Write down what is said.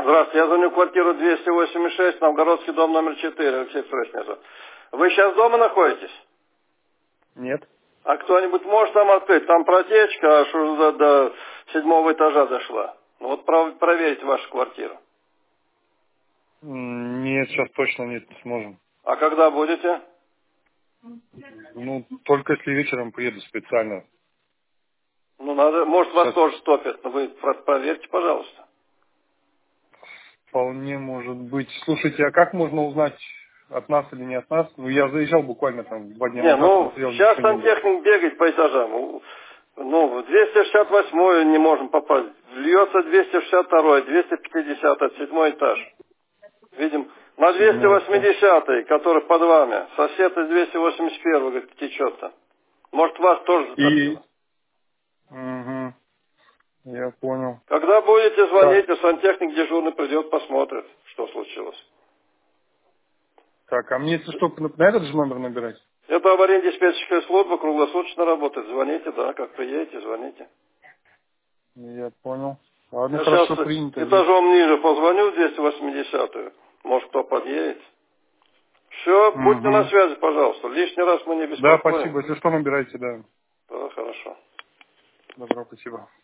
Здравствуйте, я звоню в квартиру 286, Новгородский дом номер 4, Алексей Петрович меня зовут. Вы сейчас дома находитесь? Нет. А кто-нибудь может там открыть? Там протечка аж уже до 7-го этажа дошла. Ну вот проверить вашу квартиру. Нет, сейчас точно не сможем. А когда будете? Ну, только если вечером приеду специально. Ну надо, может вас Сейчас тоже стопят, но вы проверьте, пожалуйста. вполне может быть. Слушайте, а как можно узнать, от нас или не от нас? Ну, я заезжал буквально там 2 дня Не, назад, ну смотрел, сейчас ничего не было. сантехник бегает по этажам. Ну, в 268 не можем попасть. Льется 262, 250, 7 этаж. Видим, на 7 этаж. 280, который под вами, сосед из 281, говорит, течет-то. Может, вас тоже И... затопило. Угу, я понял. Когда будете Так, звонить, сантехник дежурный придет, посмотрит, что случилось. так, а мне если что, на этот же номер набирать? Это аварийно-диспетчерская служба, круглосуточно работает. Звоните, да, как приедете, звоните. Я понял. Ладно, Я сейчас хорошо, принято. этажом ниже позвоню в 280-ю. Может, кто подъедет. Все, будьте на Угу. связи, пожалуйста. Лишний раз мы не Да, беспокоим. спасибо. Если что, набирайте, да. Да, хорошо. Добро, спасибо.